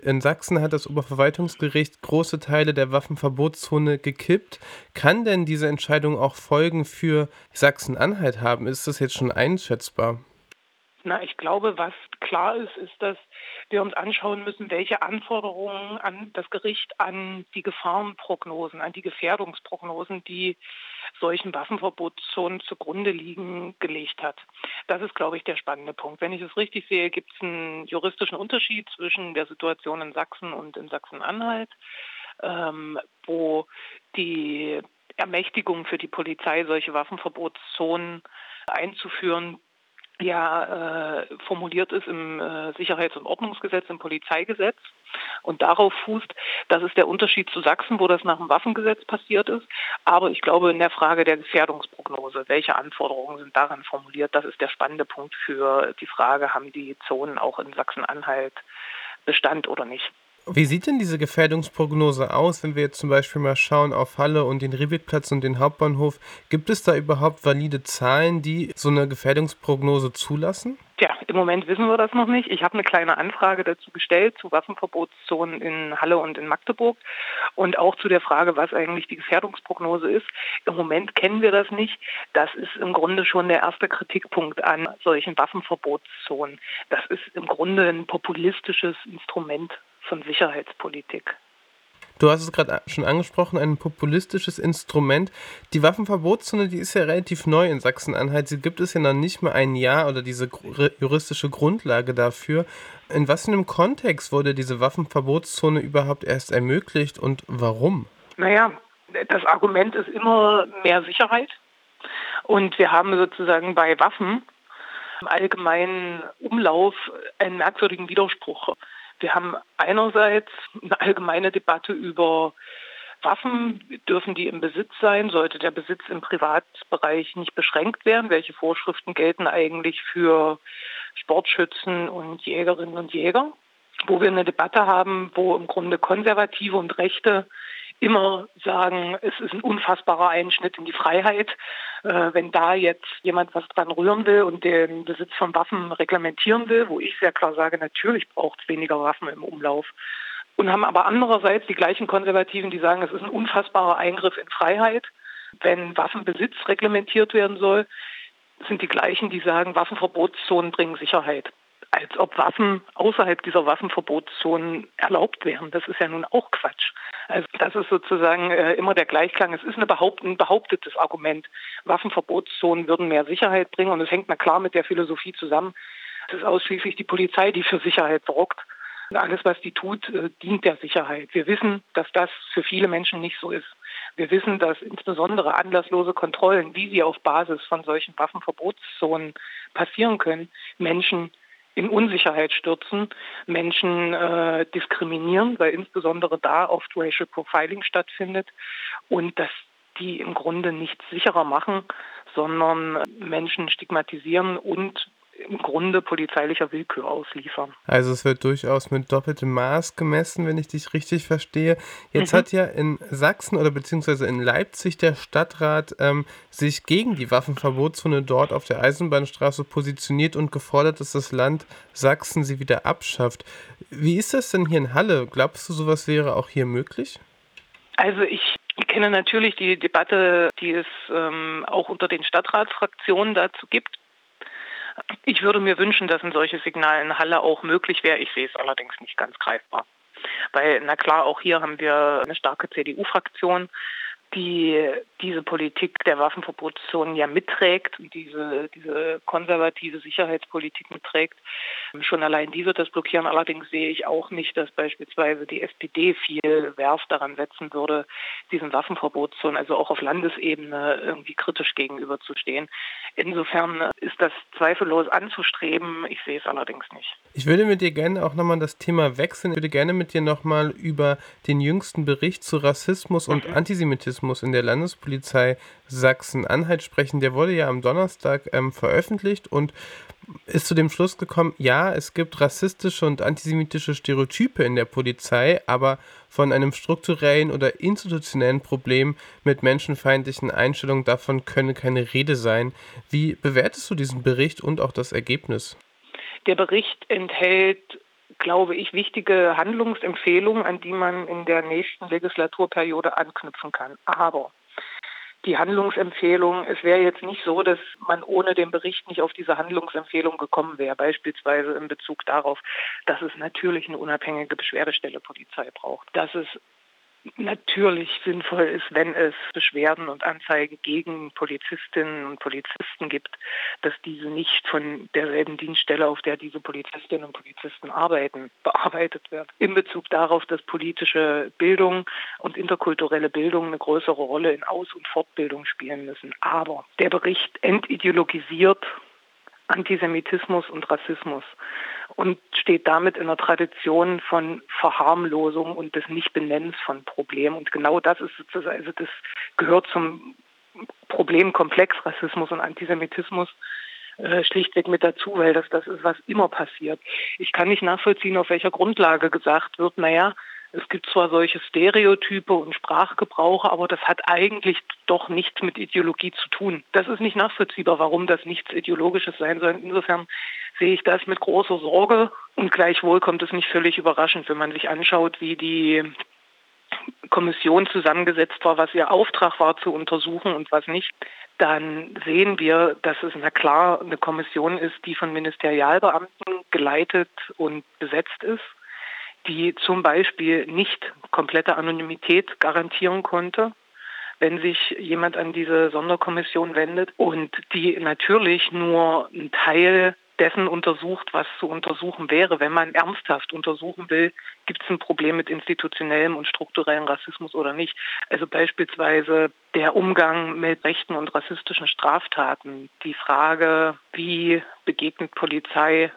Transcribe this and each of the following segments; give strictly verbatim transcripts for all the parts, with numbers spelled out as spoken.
In Sachsen hat das Oberverwaltungsgericht große Teile der Waffenverbotszone gekippt. Kann denn diese Entscheidung auch Folgen für Sachsen-Anhalt haben? Ist das jetzt schon einschätzbar? Na, ich glaube, was klar ist, ist, dass wir uns anschauen müssen, welche Anforderungen an das Gericht an die Gefahrenprognosen, an die Gefährdungsprognosen, die solchen Waffenverbotszonen zugrunde liegen, gelegt hat. Das ist, glaube ich, der spannende Punkt. Wenn ich es richtig sehe, gibt es einen juristischen Unterschied zwischen der Situation in Sachsen und in Sachsen-Anhalt, ähm, wo die Ermächtigung für die Polizei, solche Waffenverbotszonen einzuführen, ja äh, formuliert ist im äh, Sicherheits- und Ordnungsgesetz, im Polizeigesetz und darauf fußt. Das ist der Unterschied zu Sachsen, wo das nach dem Waffengesetz passiert ist. Aber ich glaube, in der Frage der Gefährdungsprognose, welche Anforderungen sind daran formuliert, das ist der spannende Punkt für die Frage, haben die Zonen auch in Sachsen-Anhalt Bestand oder nicht. Wie sieht denn diese Gefährdungsprognose aus, wenn wir jetzt zum Beispiel mal schauen auf Halle und den Riebeckplatz und den Hauptbahnhof? Gibt es da überhaupt valide Zahlen, die so eine Gefährdungsprognose zulassen? Tja, im Moment wissen wir das noch nicht. Ich habe eine kleine Anfrage dazu gestellt, zu Waffenverbotszonen in Halle und in Magdeburg und auch zu der Frage, was eigentlich die Gefährdungsprognose ist. Im Moment kennen wir das nicht. Das ist im Grunde schon der erste Kritikpunkt an solchen Waffenverbotszonen. Das ist im Grunde ein populistisches Instrument von Sicherheitspolitik. Du hast es gerade schon angesprochen, ein populistisches Instrument. Die Waffenverbotszone, die ist ja relativ neu in Sachsen-Anhalt. Sie gibt es ja noch nicht mal ein Jahr oder diese gr- juristische Grundlage dafür. In was für einem Kontext wurde diese Waffenverbotszone überhaupt erst ermöglicht und warum? Naja, das Argument ist immer mehr Sicherheit. Und wir haben sozusagen bei Waffen im allgemeinen Umlauf einen merkwürdigen Widerspruch. Wir haben einerseits eine allgemeine Debatte über Waffen. Dürfen die im Besitz sein? Sollte der Besitz im Privatbereich nicht beschränkt werden? Welche Vorschriften gelten eigentlich für Sportschützen und Jägerinnen und Jäger? Wo wir eine Debatte haben, wo im Grunde Konservative und Rechte immer sagen, es ist ein unfassbarer Einschnitt in die Freiheit, äh, wenn da jetzt jemand was dran rühren will und den Besitz von Waffen reglementieren will, wo ich sehr klar sage, natürlich braucht es weniger Waffen im Umlauf. Und haben aber andererseits die gleichen Konservativen, die sagen, es ist ein unfassbarer Eingriff in Freiheit, wenn Waffenbesitz reglementiert werden soll, sind die gleichen, die sagen, Waffenverbotszonen bringen Sicherheit. Als ob Waffen außerhalb dieser Waffenverbotszonen erlaubt wären. Das ist ja nun auch Quatsch. Also das ist sozusagen äh, immer der Gleichklang. Es ist eine behaupt, ein behauptetes Argument. Waffenverbotszonen würden mehr Sicherheit bringen und es hängt na klar mit der Philosophie zusammen. Es ist ausschließlich die Polizei, die für Sicherheit sorgt. Und alles, was die tut, äh, dient der Sicherheit. Wir wissen, dass das für viele Menschen nicht so ist. Wir wissen, dass insbesondere anlasslose Kontrollen, wie sie auf Basis von solchen Waffenverbotszonen passieren können, Menschen in Unsicherheit stürzen, Menschen äh, diskriminieren, weil insbesondere da oft Racial Profiling stattfindet und dass die im Grunde nichts sicherer machen, sondern Menschen stigmatisieren und im Grunde polizeilicher Willkür ausliefern. Also es wird durchaus mit doppeltem Maß gemessen, wenn ich dich richtig verstehe. Jetzt Mhm. hat ja in Sachsen oder beziehungsweise in Leipzig der Stadtrat ähm, sich gegen die Waffenverbotszone dort auf der Eisenbahnstraße positioniert und gefordert, dass das Land Sachsen sie wieder abschafft. Wie ist das denn hier in Halle? Glaubst du, sowas wäre auch hier möglich? Also ich kenne natürlich die Debatte, die es ähm, auch unter den Stadtratsfraktionen dazu gibt. Ich würde mir wünschen, dass ein solches Signal in Halle auch möglich wäre. Ich sehe es allerdings nicht ganz greifbar. Weil, na klar, auch hier haben wir eine starke C D U-Fraktion, die diese Politik der Waffenverbotszonen ja mitträgt und diese, diese konservative Sicherheitspolitik mitträgt. Schon allein die wird das blockieren. Allerdings sehe ich auch nicht, dass beispielsweise die S P D viel Werf daran setzen würde, diesen Waffenverbotszonen, also auch auf Landesebene, irgendwie kritisch gegenüberzustehen. Insofern ist das zweifellos anzustreben. Ich sehe es allerdings nicht. Ich würde mit dir gerne auch nochmal das Thema wechseln. Ich würde gerne mit dir nochmal über den jüngsten Bericht zu Rassismus und Mhm. Antisemitismus in der Landespolizei Sachsen-Anhalt sprechen. Der wurde ja am Donnerstag ähm, veröffentlicht und ist zu dem Schluss gekommen, ja, es gibt rassistische und antisemitische Stereotype in der Polizei, aber von einem strukturellen oder institutionellen Problem mit menschenfeindlichen Einstellungen davon könne keine Rede sein. Wie bewertest du diesen Bericht und auch das Ergebnis? Der Bericht enthält glaube ich, wichtige Handlungsempfehlungen, an die man in der nächsten Legislaturperiode anknüpfen kann. Aber die Handlungsempfehlung, es wäre jetzt nicht so, dass man ohne den Bericht nicht auf diese Handlungsempfehlung gekommen wäre, beispielsweise in Bezug darauf, dass es natürlich eine unabhängige Beschwerdestelle Polizei braucht, dass es natürlich sinnvoll ist, wenn es Beschwerden und Anzeigen gegen Polizistinnen und Polizisten gibt, dass diese nicht von derselben Dienststelle, auf der diese Polizistinnen und Polizisten arbeiten, bearbeitet wird. In Bezug darauf, dass politische Bildung und interkulturelle Bildung eine größere Rolle in Aus- und Fortbildung spielen müssen. Aber der Bericht entideologisiert Antisemitismus und Rassismus und steht damit in einer Tradition von Verharmlosung und des Nichtbenennens von Problemen. Und genau das ist sozusagen, also das gehört zum Problemkomplex Rassismus und Antisemitismus äh, schlichtweg mit dazu, weil das das ist, was immer passiert. Ich kann nicht nachvollziehen, auf welcher Grundlage gesagt wird, naja, es gibt zwar solche Stereotype und Sprachgebrauche, aber das hat eigentlich doch nichts mit Ideologie zu tun. Das ist nicht nachvollziehbar, warum das nichts Ideologisches sein soll. Insofern sehe ich das mit großer Sorge und gleichwohl kommt es nicht völlig überraschend, wenn man sich anschaut, wie die Kommission zusammengesetzt war, was ihr Auftrag war zu untersuchen und was nicht. Dann sehen wir, dass es na klar eine Kommission ist, die von Ministerialbeamten geleitet und besetzt ist, die zum Beispiel nicht komplette Anonymität garantieren konnte, wenn sich jemand an diese Sonderkommission wendet und die natürlich nur einen Teil dessen untersucht, was zu untersuchen wäre. Wenn man ernsthaft untersuchen will, gibt es ein Problem mit institutionellem und strukturellem Rassismus oder nicht. Also beispielsweise der Umgang mit rechten und rassistischen Straftaten, die Frage, wie begegnet Polizei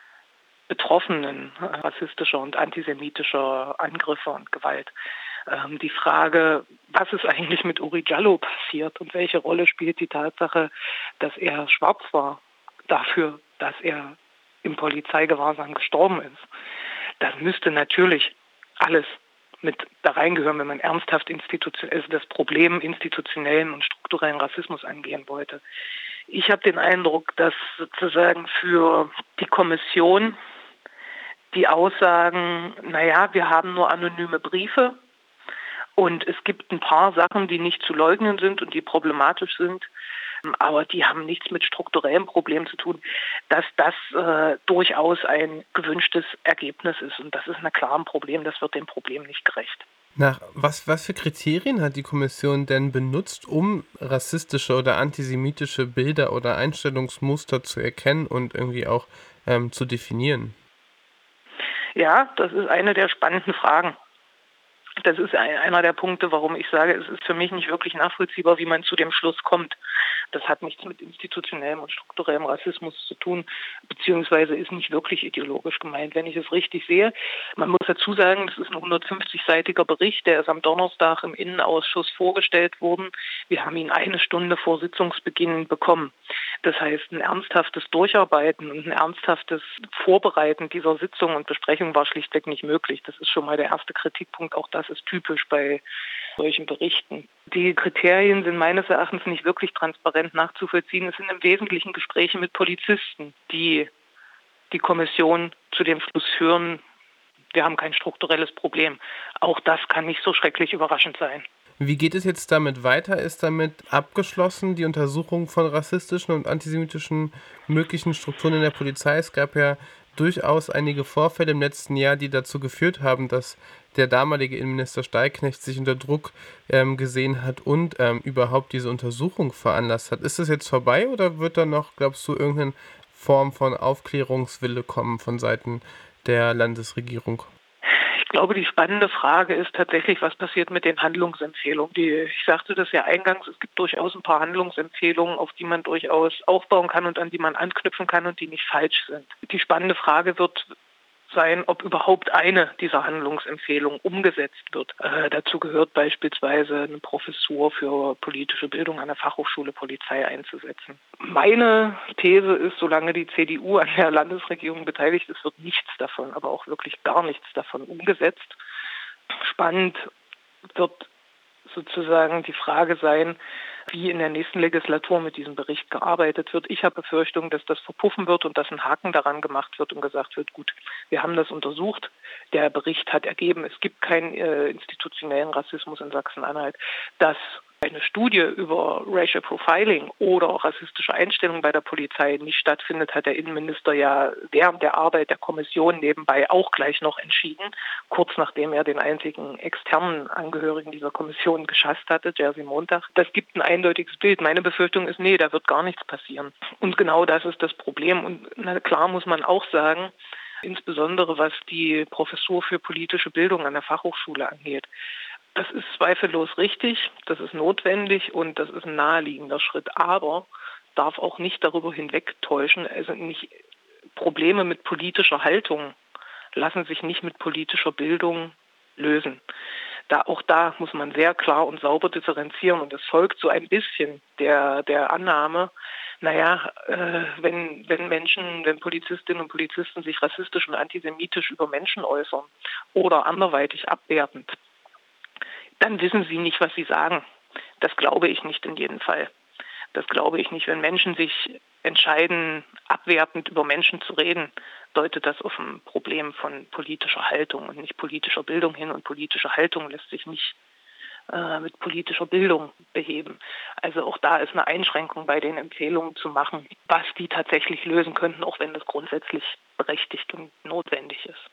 Betroffenen rassistischer und antisemitischer Angriffe und Gewalt. Ähm, die Frage, was ist eigentlich mit Uri Jallo passiert und welche Rolle spielt die Tatsache, dass er schwarz war, dafür, dass er im Polizeigewahrsam gestorben ist. Das müsste natürlich alles mit da reingehören, wenn man ernsthaft institution- also das Problem institutionellen und strukturellen Rassismus angehen wollte. Ich habe den Eindruck, dass sozusagen für die Kommission die Aussagen, naja, wir haben nur anonyme Briefe und es gibt ein paar Sachen, die nicht zu leugnen sind und die problematisch sind, aber die haben nichts mit strukturellen Problemen zu tun, dass das äh, durchaus ein gewünschtes Ergebnis ist. Und das ist na klar ein Problem, das wird dem Problem nicht gerecht. Nach was, was für Kriterien hat die Kommission denn benutzt, um rassistische oder antisemitische Bilder oder Einstellungsmuster zu erkennen und irgendwie auch ähm, zu definieren? Ja, das ist eine der spannenden Fragen. Das ist einer der Punkte, warum ich sage, es ist für mich nicht wirklich nachvollziehbar, wie man zu dem Schluss kommt. Das hat nichts mit institutionellem und strukturellem Rassismus zu tun, beziehungsweise ist nicht wirklich ideologisch gemeint, wenn ich es richtig sehe. Man muss dazu sagen, das ist ein hundertfünfzig-seitiger Bericht, der ist am Donnerstag im Innenausschuss vorgestellt worden. Wir haben ihn eine Stunde vor Sitzungsbeginn bekommen. Das heißt, ein ernsthaftes Durcharbeiten und ein ernsthaftes Vorbereiten dieser Sitzung und Besprechung war schlichtweg nicht möglich. Das ist schon mal der erste Kritikpunkt. Auch das ist typisch bei solchen Berichten. Die Kriterien sind meines Erachtens nicht wirklich transparent nachzuvollziehen. Es sind im Wesentlichen Gespräche mit Polizisten, die die Kommission zu dem Schluss führen, wir haben kein strukturelles Problem. Auch das kann nicht so schrecklich überraschend sein. Wie geht es jetzt damit weiter? Ist damit abgeschlossen, die Untersuchung von rassistischen und antisemitischen möglichen Strukturen in der Polizei? Es gab ja durchaus einige Vorfälle im letzten Jahr, die dazu geführt haben, dass der damalige Innenminister Steilknecht sich unter Druck ähm, gesehen hat und ähm, überhaupt diese Untersuchung veranlasst hat. Ist das jetzt vorbei oder wird da noch, glaubst du, irgendeine Form von Aufklärungswille kommen von Seiten der Landesregierung? Ich glaube, die spannende Frage ist tatsächlich, was passiert mit den Handlungsempfehlungen. Die, ich sagte das ja eingangs, es gibt durchaus ein paar Handlungsempfehlungen, auf die man durchaus aufbauen kann und an die man anknüpfen kann und die nicht falsch sind. Die spannende Frage wird sein, ob überhaupt eine dieser Handlungsempfehlungen umgesetzt wird. Äh, dazu gehört beispielsweise eine Professur für politische Bildung an der Fachhochschule Polizei einzusetzen. Meine These ist, solange die C D U an der Landesregierung beteiligt ist, wird nichts davon, aber auch wirklich gar nichts davon umgesetzt. Spannend wird sozusagen die Frage sein, wie in der nächsten Legislatur mit diesem Bericht gearbeitet wird. Ich habe Befürchtung, dass das verpuffen wird und dass ein Haken daran gemacht wird und gesagt wird, gut, wir haben das untersucht, der Bericht hat ergeben, es gibt keinen äh, institutionellen Rassismus in Sachsen-Anhalt. Dass eine Studie über Racial Profiling oder rassistische Einstellungen bei der Polizei nicht stattfindet, hat der Innenminister ja während der Arbeit der Kommission nebenbei auch gleich noch entschieden, kurz nachdem er den einzigen externen Angehörigen dieser Kommission geschasst hatte, Jerzy Montag. Das gibt ein eindeutiges Bild. Meine Befürchtung ist, nee, da wird gar nichts passieren. Und genau das ist das Problem. Und na klar muss man auch sagen, insbesondere was die Professur für politische Bildung an der Fachhochschule angeht. Das ist zweifellos richtig, das ist notwendig und das ist ein naheliegender Schritt, aber darf auch nicht darüber hinwegtäuschen, also nicht Probleme mit politischer Haltung lassen sich nicht mit politischer Bildung lösen. Da, auch da muss man sehr klar und sauber differenzieren und es folgt so ein bisschen der, der Annahme, naja, äh, wenn, wenn Menschen, wenn Polizistinnen und Polizisten sich rassistisch und antisemitisch über Menschen äußern oder anderweitig abwertend, dann wissen sie nicht, was sie sagen. Das glaube ich nicht in jedem Fall. Das glaube ich nicht. Wenn Menschen sich entscheiden, abwertend über Menschen zu reden, deutet das auf ein Problem von politischer Haltung und nicht politischer Bildung hin. Und politische Haltung lässt sich nicht äh, mit politischer Bildung beheben. Also auch da ist eine Einschränkung bei den Empfehlungen zu machen, was die tatsächlich lösen könnten, auch wenn das grundsätzlich berechtigt und notwendig ist.